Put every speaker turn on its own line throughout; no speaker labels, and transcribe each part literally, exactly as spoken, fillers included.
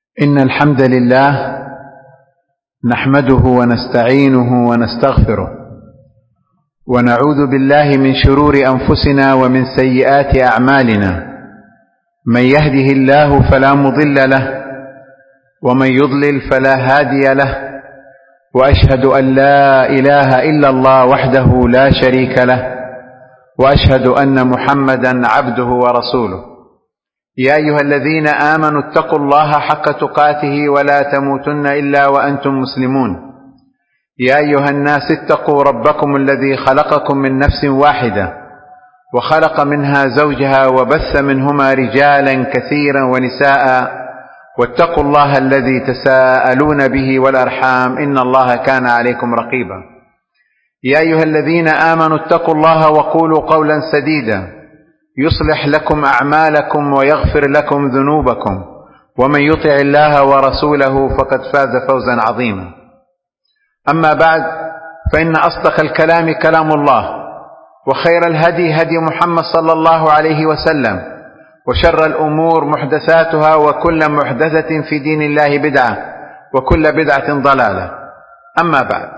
إن الحمد لله نحمده ونستعينه ونستغفره ونعوذ بالله من شرور أنفسنا ومن سيئات أعمالنا. من يهده الله فلا مضل له ومن يضلل فلا هادي له، وأشهد أن لا إله إلا الله وحده لا شريك له، وأشهد أن محمدا عبده ورسوله. يا أيها الذين آمنوا اتقوا الله حق تقاته ولا تموتن إلا وأنتم مسلمون. يا أيها الناس اتقوا ربكم الذي خلقكم من نفس واحدة وخلق منها زوجها وبث منهما رجالا كثيرا ونساء، واتقوا الله الذي تساءلون به والأرحام إن الله كان عليكم رقيبا. يا أيها الذين آمنوا اتقوا الله وقولوا قولا سديدا يصلح لكم أعمالكم ويغفر لكم ذنوبكم، ومن يطع الله ورسوله فقد فاز فوزا عظيما. أما بعد، فإن أصدق الكلام كلام الله، وخير الهدي هدي محمد صلى الله عليه وسلم، وشر الأمور محدثاتها، وكل محدثة في دين الله بدعة، وكل بدعة ضلالة. أما بعد،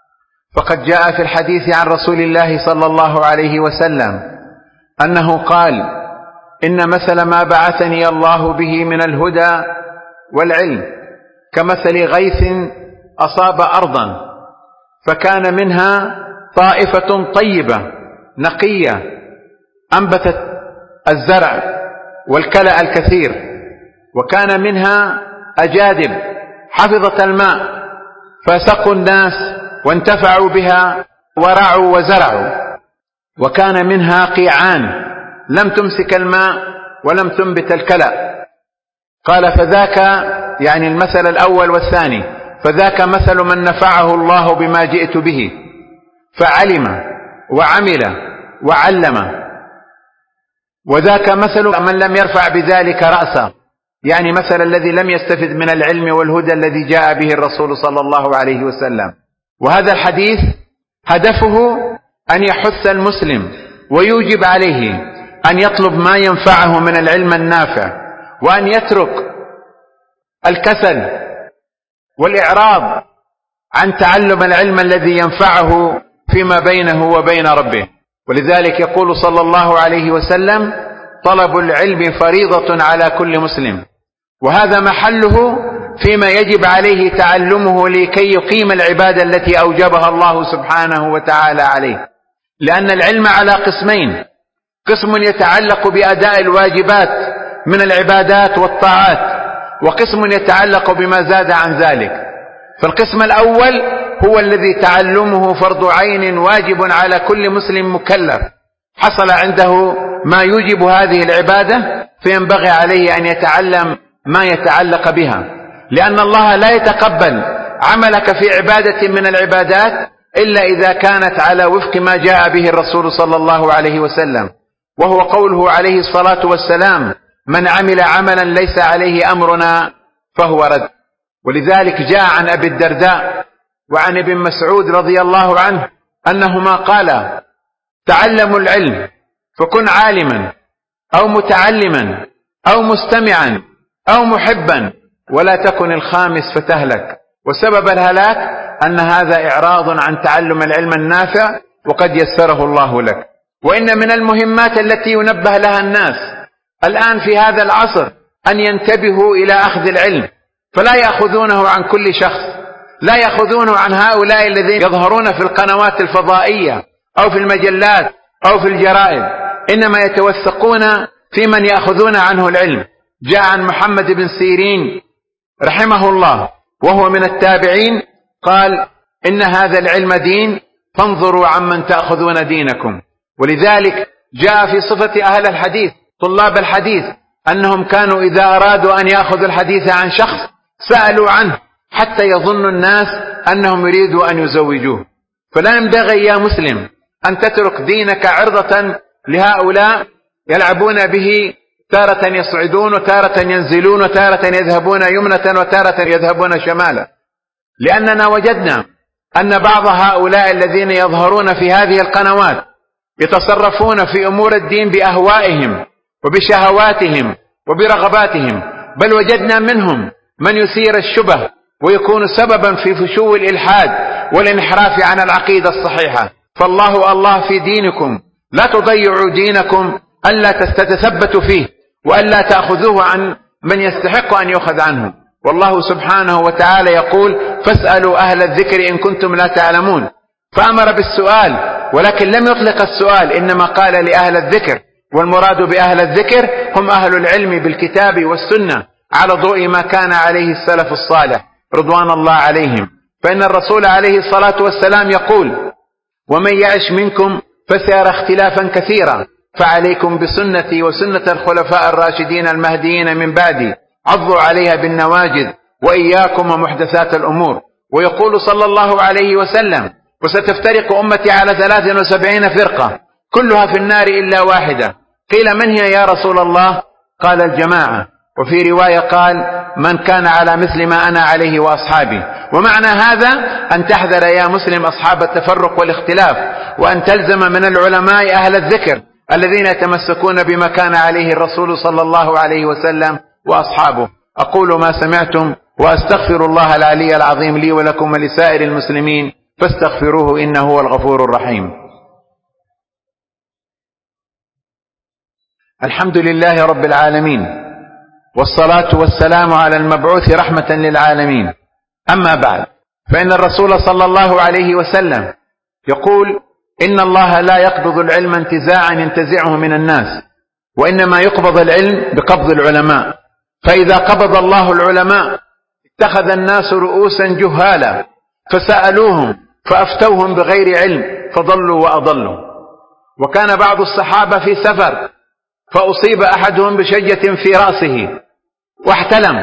فقد جاء في الحديث عن رسول الله صلى الله عليه وسلم أنه قال: إن مثل ما بعثني الله به من الهدى والعلم كمثل غيث أصاب أرضا فكان منها طائفة طيبة نقية أنبتت الزرع والكلأ الكثير، وكان منها أجادب حفظت الماء فسقوا الناس وانتفعوا بها ورعوا وزرعوا، وكان منها قيعان لم تمسك الماء ولم تنبت الكلأ. قال: فذاك يعني المثل الأول والثاني، فذاك مثل من نفعه الله بما جئت به فعلم وعمل وعلم، وذاك مثل من لم يرفع بذلك رأسا، يعني مثل الذي لم يستفد من العلم والهدى الذي جاء به الرسول صلى الله عليه وسلم. وهذا الحديث هدفه أن يحث المسلم ويوجب عليه أن يطلب ما ينفعه من العلم النافع، وأن يترك الكسل والإعراض عن تعلم العلم الذي ينفعه فيما بينه وبين ربه. ولذلك يقول صلى الله عليه وسلم: طلب العلم فريضة على كل مسلم، وهذا محله فيما يجب عليه تعلمه لكي يقيم العبادة التي أوجبها الله سبحانه وتعالى عليه. لأن العلم على قسمين: قسم يتعلق بأداء الواجبات من العبادات والطاعات، وقسم يتعلق بما زاد عن ذلك. فالقسم الأول هو الذي تعلمه فرض عين واجب على كل مسلم مكلف حصل عنده ما يوجب هذه العبادة، فينبغي عليه أن يتعلم ما يتعلق بها، لأن الله لا يتقبل عملك في عبادة من العبادات إلا إذا كانت على وفق ما جاء به الرسول صلى الله عليه وسلم، وهو قوله عليه الصلاة والسلام: من عمل عملا ليس عليه أمرنا فهو رد. ولذلك جاء عن أبي الدرداء وعن ابن مسعود رضي الله عنه أنهما قالا: تعلموا العلم فكن عالما أو متعلما أو مستمعا أو محبا، ولا تكن الخامس فتهلك. وسبب الهلاك أن هذا إعراض عن تعلم العلم النافع، وقد يسره الله لك. وإن من المهمات التي ينبه لها الناس الآن في هذا العصر أن ينتبهوا إلى أخذ العلم، فلا يأخذونه عن كل شخص، لا يأخذونه عن هؤلاء الذين يظهرون في القنوات الفضائية أو في المجلات أو في الجرائد، إنما يتوثقون في من يأخذون عنه العلم. جاء عن محمد بن سيرين رحمه الله وهو من التابعين قال: إن هذا العلم دين فانظروا عمن تأخذون دينكم. ولذلك جاء في صفة أهل الحديث طلاب الحديث أنهم كانوا إذا أرادوا أن يأخذوا الحديث عن شخص سألوا عنه حتى يظن الناس أنهم يريدوا أن يزوجوه. فلا ينبغي يا مسلم أن تترك دينك عرضة لهؤلاء يلعبون به، تارة يصعدون وتارة ينزلون وتارة يذهبون يمنة وتارة يذهبون شمالا. لأننا وجدنا أن بعض هؤلاء الذين يظهرون في هذه القنوات يتصرفون في أمور الدين بأهوائهم وبشهواتهم وبرغباتهم، بل وجدنا منهم من يثير الشبه ويكون سببا في فشو الإلحاد والانحراف عن العقيدة الصحيحة. فالله الله في دينكم، لا تضيعوا دينكم، ألا تتثبتوا فيه وألا تأخذوه عن من يستحق أن يؤخذ عنه. والله سبحانه وتعالى يقول: فاسألوا أهل الذكر إن كنتم لا تعلمون. فأمر بالسؤال، ولكن لم يطلق السؤال، إنما قال لأهل الذكر، والمراد بأهل الذكر هم أهل العلم بالكتاب والسنة على ضوء ما كان عليه السلف الصالح رضوان الله عليهم. فإن الرسول عليه الصلاة والسلام يقول: ومن يعش منكم فسيرى اختلافا كثيرا، فعليكم بسنتي وسنة الخلفاء الراشدين المهديين من بعدي، عضوا عليها بالنواجذ، وإياكم ومحدثات الأمور. ويقول صلى الله عليه وسلم: وستفترق أمتي على ثلاث وسبعين فرقة كلها في النار إلا واحدة. قيل: من هي يا رسول الله؟ قال: الجماعة. وفي رواية قال: من كان على مثل ما أنا عليه وأصحابي. ومعنى هذا أن تحذر يا مسلم أصحاب التفرق والاختلاف، وأن تلزم من العلماء أهل الذكر الذين يتمسكون بما كان عليه الرسول صلى الله عليه وسلم وأصحابه. أقول ما سمعتم وأستغفر الله العلي العظيم لي ولكم ولسائر المسلمين، فاستغفروه إنه هو الغفور الرحيم. الحمد لله رب العالمين، والصلاة والسلام على المبعوث رحمة للعالمين. أما بعد، فإن الرسول صلى الله عليه وسلم يقول: إن الله لا يقبض العلم انتزاعا ينتزعه من الناس، وإنما يقبض العلم بقبض العلماء. فإذا قبض الله العلماء اتخذ الناس رؤوسا جهالا فسألوهم فأفتوهم بغير علم فضلوا وأضلوا. وكان بعض الصحابة في سفر فأصيب أحدهم بشجة في رأسه واحتلم،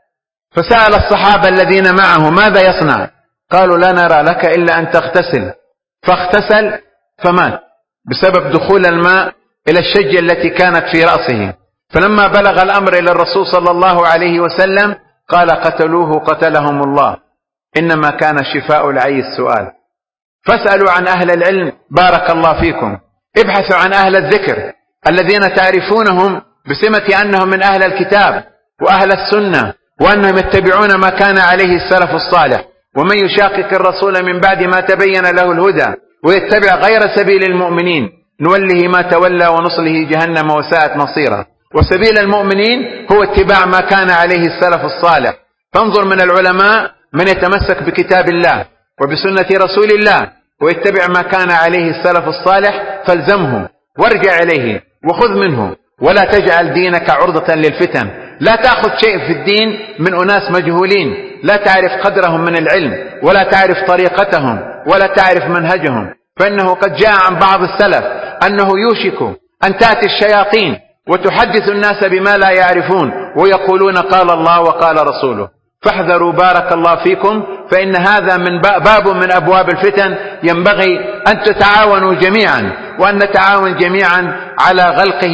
فسأل الصحابة الذين معه: ماذا يصنع؟ قالوا: لا نرى لك إلا أن تغتسل. فاغتسل فمات بسبب دخول الماء إلى الشجة التي كانت في رأسه. فلما بلغ الأمر إلى الرسول صلى الله عليه وسلم قال: قتلوه قتلهم الله، إنما كان شفاء العي السؤال. فاسألوا عن أهل العلم بارك الله فيكم، ابحثوا عن أهل الذكر الذين تعرفونهم بسمة أنهم من أهل الكتاب وأهل السنة، وأنهم يتبعون ما كان عليه السلف الصالح. ومن يشاقق الرسول من بعد ما تبين له الهدى ويتبع غير سبيل المؤمنين نوله ما تولى ونصله جهنم وساءت مصيرا. وسبيل المؤمنين هو اتباع ما كان عليه السلف الصالح. فانظر من العلماء من يتمسك بكتاب الله وبسنة رسول الله ويتبع ما كان عليه السلف الصالح، فالزمه وارجع إليه وخذ منه، ولا تجعل دينك عرضة للفتن. لا تأخذ شيء في الدين من أناس مجهولين لا تعرف قدرهم من العلم ولا تعرف طريقتهم ولا تعرف منهجهم. فإنه قد جاء عن بعض السلف أنه يوشك أن تأتي الشياطين وتحدث الناس بما لا يعرفون ويقولون قال الله وقال رسوله. فاحذروا بارك الله فيكم، فإن هذا من باب من أبواب الفتن. ينبغي أن تتعاونوا جميعا، وأن نتعاون جميعا على غلقه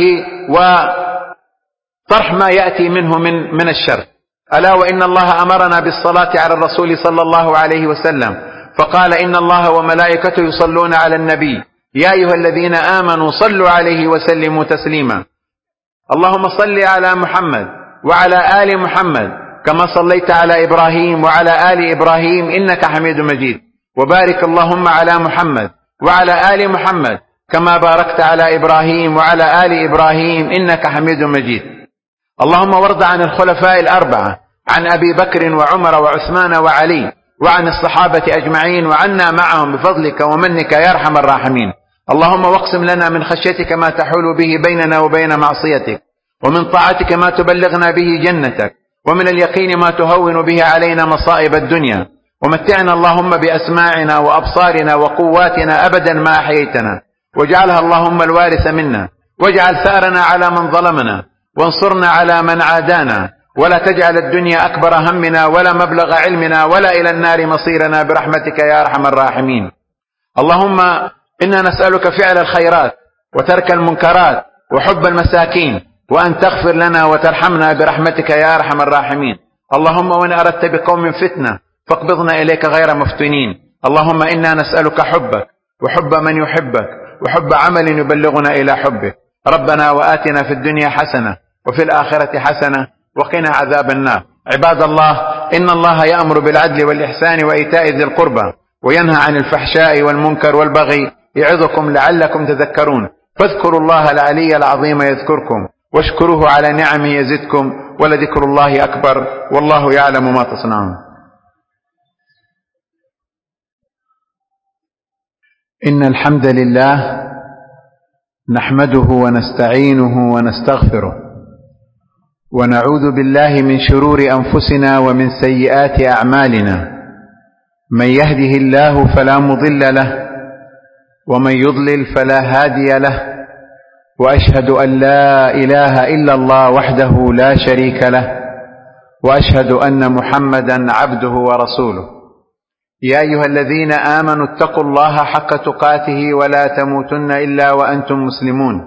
وطرح ما يأتي منه من من الشر. ألا وإن الله أمرنا بالصلاة على الرسول صلى الله عليه وسلم، فقال: إن الله وملائكته يصلون على النبي يا أيها الذين آمنوا صلوا عليه وسلموا تسليما. اللهم صل على محمد وعلى آل محمد كما صليت على إبراهيم وعلى آل إبراهيم إنك حميد مجيد، وبارك اللهم على محمد وعلى آل محمد كما باركت على إبراهيم وعلى آل إبراهيم إنك حميد مجيد. اللهم وارض عن الخلفاء الأربعة، عن أبي بكر وعمر وعثمان وعلي، وعن الصحابة أجمعين، وعنا معهم بفضلك ومنك يا أرحم الراحمين. اللهم واقسم لنا من خشيتك ما تحول به بيننا وبين معصيتك، ومن طاعتك ما تبلغنا به جنتك، ومن اليقين ما تهون به علينا مصائب الدنيا. ومتعنا اللهم بأسماعنا وأبصارنا وقواتنا أبدا ما أحييتنا، واجعلها اللهم الوارث منا، واجعل ثأرنا على من ظلمنا، وانصرنا على من عادانا، ولا تجعل الدنيا أكبر همنا ولا مبلغ علمنا ولا إلى النار مصيرنا برحمتك يا أرحم الراحمين. اللهم إنا نسألك فعل الخيرات وترك المنكرات وحب المساكين، وأن تغفر لنا وترحمنا برحمتك يا أرحم الراحمين. اللهم وإن أردت بقوم فتنة فاقبضنا إليك غير مفتونين. اللهم إنا نسألك حبك وحب من يحبك وحب عمل يبلغنا إلى حبك. ربنا وآتنا في الدنيا حسنة وفي الآخرة حسنة وقنا عذاب النار. عباد الله، إن الله يأمر بالعدل والإحسان وإيتاء ذي القربى وينهى عن الفحشاء والمنكر والبغي يعظكم لعلكم تذكرون. فاذكروا الله العلي العظيم يذكركم واشكروه على نعمه يزدكم ولذكر الله أكبر والله يعلم ما تصنعون. إن الحمد لله نحمده ونستعينه ونستغفره ونعوذ بالله من شرور أنفسنا ومن سيئات أعمالنا. من يهده الله فلا مضل له ومن يضلل فلا هادي له، وأشهد أن لا إله إلا الله وحده لا شريك له، وأشهد أن محمدا عبده ورسوله. يا أيها الذين آمنوا اتقوا الله حق تقاته ولا تموتن إلا وأنتم مسلمون.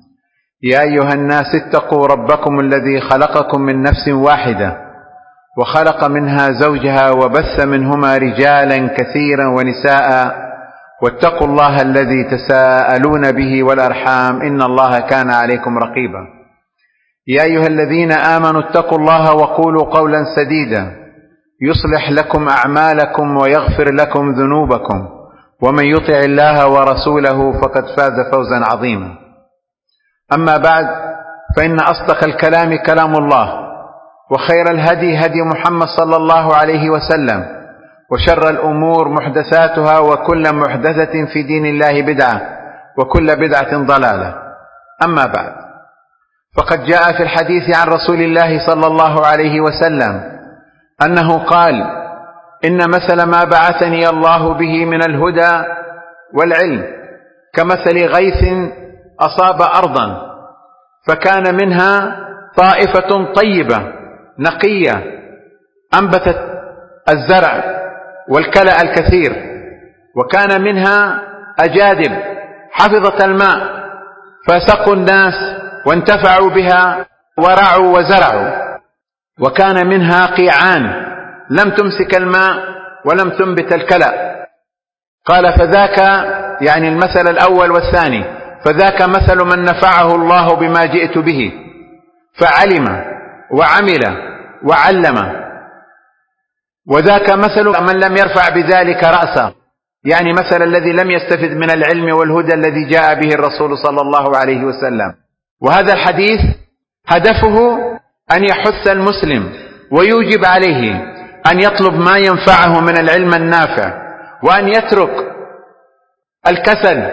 يا أيها الناس اتقوا ربكم الذي خلقكم من نفس واحدة وخلق منها زوجها وبث منهما رجالا كثيرا ونساء، واتقوا الله الذي تساءلون به والأرحام إن الله كان عليكم رقيبا. يا أيها الذين آمنوا اتقوا الله وقولوا قولا سديدا يصلح لكم أعمالكم ويغفر لكم ذنوبكم، ومن يطع الله ورسوله فقد فاز فوزا عظيما. أما بعد، فإن أصدق الكلام كلام الله، وخير الهدي هدي محمد صلى الله عليه وسلم، وشر الأمور محدثاتها وكل محدثة في دين الله بدعة وكل بدعة ضلالة. أما بعد، فقد جاء في الحديث عن رسول الله صلى الله عليه وسلم أنه قال: إن مثل ما بعثني الله به من الهدى والعلم كمثل غيث أصاب أرضا فكان منها طائفة طيبة نقية أنبتت الزرع والكلأ الكثير، وكان منها أجادب حفظت الماء فسقوا الناس وانتفعوا بها ورعوا وزرعوا، وكان منها قيعان لم تمسك الماء ولم تنبت الكلأ. قال: فذاك يعني المثل الأول والثاني، فذاك مثل من نفعه الله بما جئت به فعلم وعمل وعلم، وذاك مثل من لم يرفع بذلك رأسا، يعني مثل الذي لم يستفد من العلم والهدى الذي جاء به الرسول صلى الله عليه وسلم. وهذا الحديث هدفه أن يحث المسلم ويوجب عليه أن يطلب ما ينفعه من العلم النافع، وأن يترك الكسل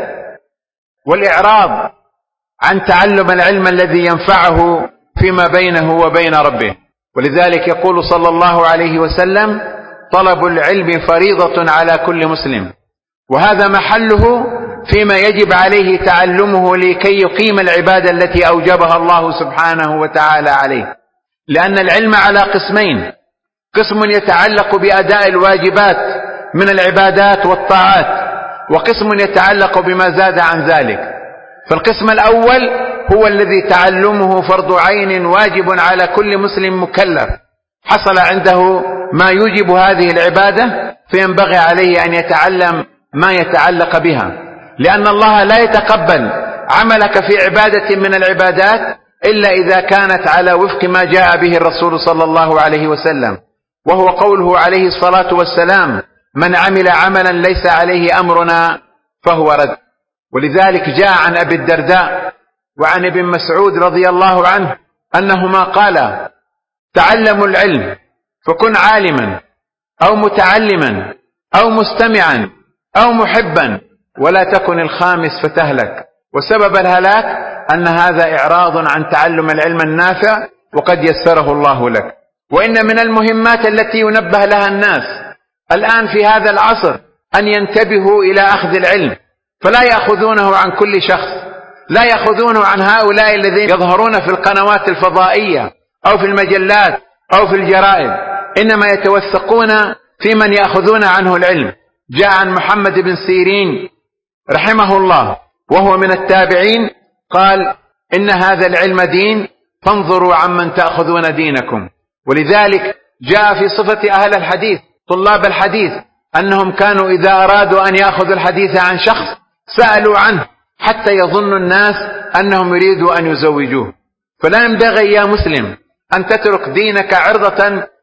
والإعراض عن تعلم العلم الذي ينفعه فيما بينه وبين ربه. ولذلك يقول صلى الله عليه وسلم: طلب العلم فريضة على كل مسلم، وهذا محله فيما يجب عليه تعلمه لكي يقيم العبادة التي أوجبها الله سبحانه وتعالى عليه. لأن العلم على قسمين: قسم يتعلق بأداء الواجبات من العبادات والطاعات، وقسم يتعلق بما زاد عن ذلك. فالقسم الأول هو الذي تعلمه فرض عين واجب على كل مسلم مكلف حصل عنده ما يوجب هذه العبادة، فينبغي عليه أن يتعلم ما يتعلق بها، لأن الله لا يتقبل عملك في عبادة من العبادات إلا إذا كانت على وفق ما جاء به الرسول صلى الله عليه وسلم، وهو قوله عليه الصلاة والسلام: من عمل عملا ليس عليه أمرنا فهو رد. ولذلك جاء عن أبي الدرداء وعن ابن مسعود رضي الله عنه أنهما قالا: تعلموا العلم فكن عالما أو متعلما أو مستمعا أو محبا، ولا تكن الخامس فتهلك. وسبب الهلاك أن هذا إعراض عن تعلم العلم النافع وقد يسره الله لك. وإن من المهمات التي ينبه لها الناس الآن في هذا العصر أن ينتبهوا إلى أخذ العلم، فلا يأخذونه عن كل شخص، لا يأخذونه عن هؤلاء الذين يظهرون في القنوات الفضائية أو في المجلات أو في الجرائد، إنما يتوثقون في من يأخذون عنه العلم. جاء عن محمد بن سيرين رحمه الله وهو من التابعين قال: إن هذا العلم دين فانظروا عمن تأخذون دينكم. ولذلك جاء في صفة أهل الحديث طلاب الحديث أنهم كانوا إذا أرادوا أن يأخذوا الحديث عن شخص سألوا عنه حتى يظن الناس أنهم يريدوا أن يزوجوه. فلا ينبغي يا مسلم أن تترك دينك عرضة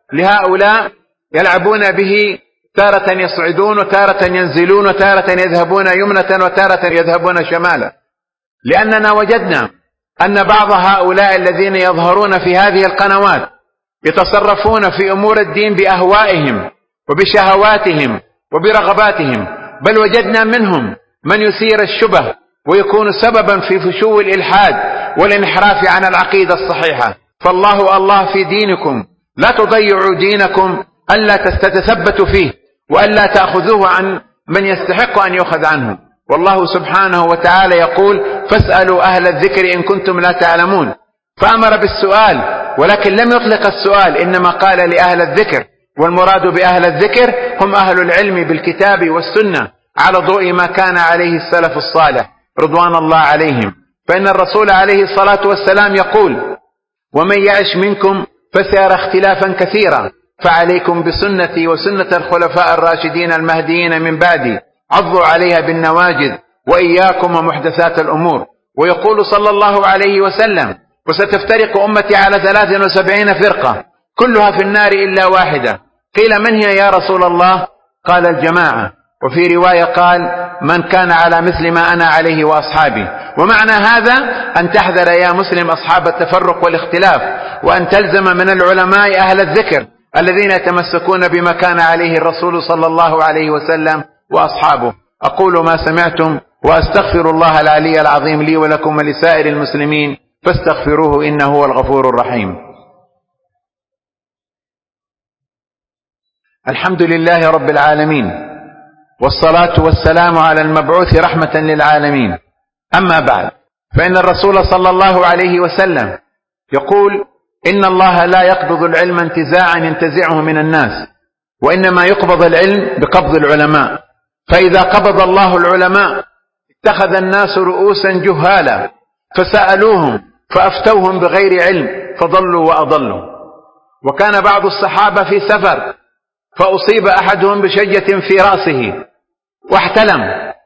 لهؤلاء يلعبون به، تارة يصعدون وتارة ينزلون وتارة يذهبون يمنة وتارة يذهبون شمالا، لأننا وجدنا أن بعض هؤلاء الذين يظهرون في هذه القنوات يتصرفون في أمور الدين بأهوائهم وبشهواتهم وبرغباتهم، بل وجدنا منهم من يثير الشبه ويكون سببا في فشو الإلحاد والانحراف عن العقيدة الصحيحة. فالله الله في دينكم، لا تضيعوا دينكم، ألا تتثبتوا فيه وألا تأخذوه عن من يستحق أن يؤخذ عنه. والله سبحانه وتعالى يقول: فاسألوا أهل الذكر إن كنتم لا تعلمون، فأمر بالسؤال، ولكن لم يطلق السؤال، إنما قال لأهل الذكر، والمراد بأهل الذكر هم أهل العلم بالكتاب والسنة على ضوء ما كان عليه السلف الصالح رضوان الله عليهم. فإن الرسول عليه الصلاة والسلام يقول: ومن يعش منكم فسيرى اختلافا كثيرا، فعليكم بسنتي وسنة الخلفاء الراشدين المهديين من بعدي، عضوا عليها بالنواجذ، وإياكم ومحدثات الأمور. ويقول صلى الله عليه وسلم: وستفترق أمتي على ثلاث وسبعين فرقة كلها في النار إلا واحدة. قيل: من هي يا رسول الله؟ قال: الجماعة. وفي رواية قال: من كان على مثل ما أنا عليه وأصحابي. ومعنى هذا أن تحذر يا مسلم أصحاب التفرق والاختلاف، وأن تلزم من العلماء أهل الذكر الذين يتمسكون بما كان عليه الرسول صلى الله عليه وسلم وأصحابه. أقول ما سمعتم وأستغفر الله العلي العظيم لي ولكم ولسائر المسلمين، فاستغفروه إنه هو الغفور الرحيم. الحمد لله رب العالمين، والصلاة والسلام على المبعوث رحمة للعالمين. أما بعد، فإن الرسول صلى الله عليه وسلم يقول: إن الله لا يقبض العلم انتزاعا ينتزعه من الناس، وإنما يقبض العلم بقبض العلماء. فإذا قبض الله العلماء اتخذ الناس رؤوسا جهالا فسألوهم فأفتوهم بغير علم فضلوا وأضلوا. وكان بعض الصحابة في سفر فأصيب أحدهم بشجة في رأسه واحتلم،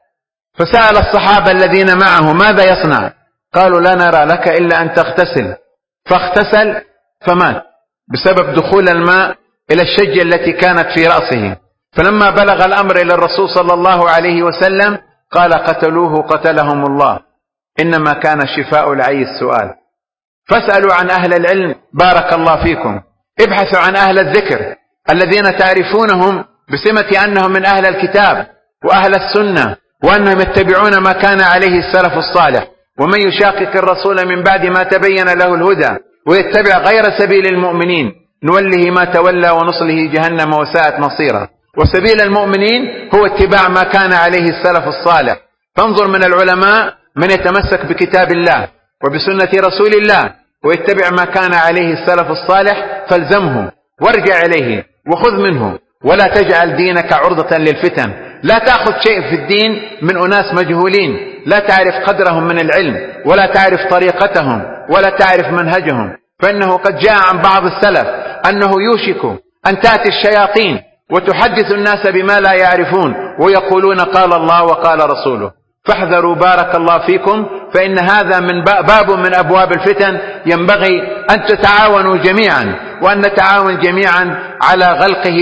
فسأل الصحابة الذين معه: ماذا يصنع؟ قالوا: لا نرى لك إلا أن تغتسل. فاغتسل فمات بسبب دخول الماء إلى الشجة التي كانت في رأسه. فلما بلغ الأمر إلى الرسول صلى الله عليه وسلم قال: قتلوه قتلهم الله، إنما كان شفاء العي السؤال. فاسألوا عن أهل العلم بارك الله فيكم، ابحثوا عن أهل الذكر الذين تعرفونهم بسمة أنهم من أهل الكتاب وأهل السنة، وأنهم يتبعون ما كان عليه السلف الصالح. ومن يشاقق الرسول من بعد ما تبين له الهدى ويتبع غير سبيل المؤمنين نوله ما تولى ونصله جهنم وساءت مصيرا. وسبيل المؤمنين هو اتباع ما كان عليه السلف الصالح. فانظر من العلماء من يتمسك بكتاب الله وبسنة رسول الله ويتبع ما كان عليه السلف الصالح، فالزمه وارجع إليه وخذ منه، ولا تجعل دينك عرضة للفتن. لا تأخذ شيء في الدين من أناس مجهولين لا تعرف قدرهم من العلم ولا تعرف طريقتهم ولا تعرف منهجهم. فإنه قد جاء عن بعض السلف أنه يوشك أن تأتي الشياطين وتحدث الناس بما لا يعرفون ويقولون قال الله وقال رسوله. فاحذروا بارك الله فيكم، فإن هذا من باب من أبواب الفتن. ينبغي أن تتعاونوا جميعا، وأن نتعاون جميعا على غلقه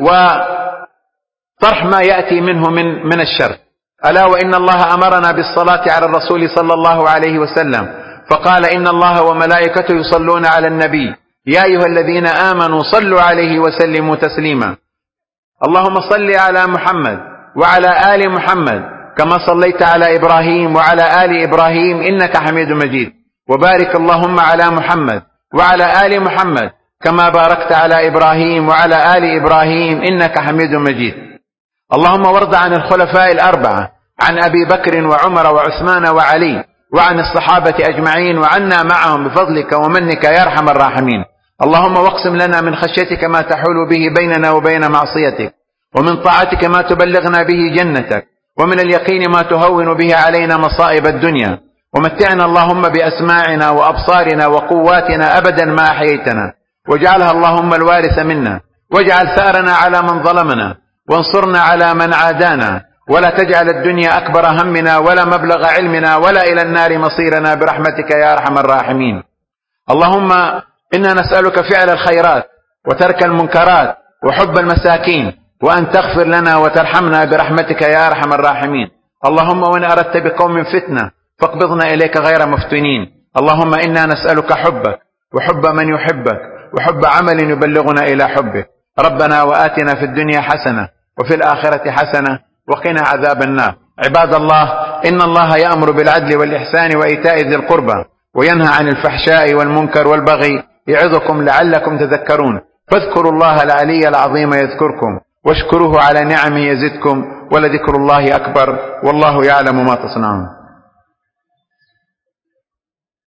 وطرح ما يأتي منه من, من الشر. ألا وإن الله أمرنا بالصلاة على الرسول صلى الله عليه وسلم، فقال: إن الله وملائكته يصلون على النبي يا أيها الذين آمنوا صلوا عليه وسلموا تسليما. اللهم صل على محمد وعلى آل محمد كما صليت على إبراهيم وعلى آل إبراهيم إنك حميد مجيد، وبارك اللهم على محمد وعلى آل محمد كما باركت على إبراهيم وعلى آل إبراهيم إنك حميد مجيد. اللهم وارض عن الخلفاء الأربعة، عن أبي بكر وعمر وعثمان وعلي، وعن الصحابة أجمعين، وعنا معهم بفضلك ومنك يا أرحم الراحمين. اللهم واقسم لنا من خشيتك ما تحول به بيننا وبين معصيتك، ومن طاعتك ما تبلغنا به جنتك، ومن اليقين ما تهون به علينا مصائب الدنيا. ومتعنا اللهم بأسماعنا وأبصارنا وقواتنا أبدا ما أحييتنا، واجعلها اللهم الوارث منا، واجعل ثأرنا على من ظلمنا، وانصرنا على من عادانا، ولا تجعل الدنيا أكبر همنا ولا مبلغ علمنا ولا إلى النار مصيرنا برحمتك يا أرحم الراحمين. اللهم إنا نسألك فعل الخيرات وترك المنكرات وحب المساكين، وأن تغفر لنا وترحمنا برحمتك يا أرحم الراحمين. اللهم وإن أردت بقوم فتنة فاقبضنا إليك غير مفتونين. اللهم إنا نسألك حبك وحب من يحبك وحب عمل يبلغنا إلى حبك. ربنا وآتنا في الدنيا حسنة وفي الآخرة حسنة وقنا عذاب النار. عباد الله، إن الله يأمر بالعدل والإحسان وإيتاء ذي القربى وينهى عن الفحشاء والمنكر والبغي يعظكم لعلكم تذكرون. فاذكروا الله العلي العظيم يذكركم واشكروه على نعمه يزدكم ولذكر الله أكبر والله يعلم ما تصنعون.